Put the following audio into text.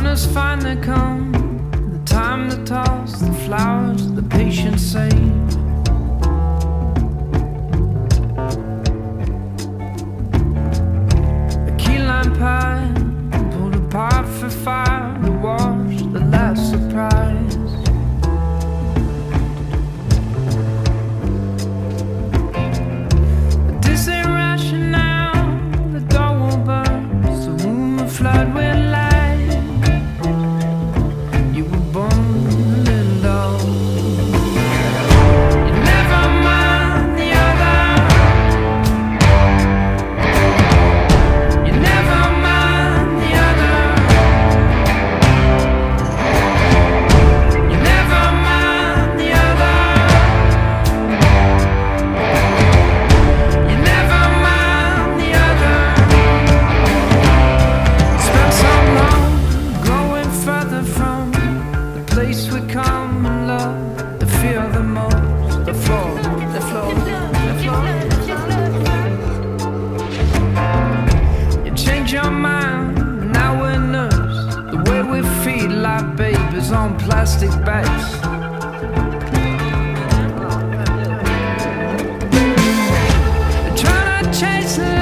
has finally come, the time to toss the flowers, the patient sage. A key lime pie pulled apart for fire to wash the last surprise. This ain't rationale, the door will burn, so moon will flood with light. You were born a little low. You never mind the other. You never mind the other. You never mind the other. You never mind the other. Spent so long growing further from the place we come and love, the fear the most, the floor, the floor, the floor. You change your mind, now we're nursed the way we feed like babies on plastic bags. Trying to chase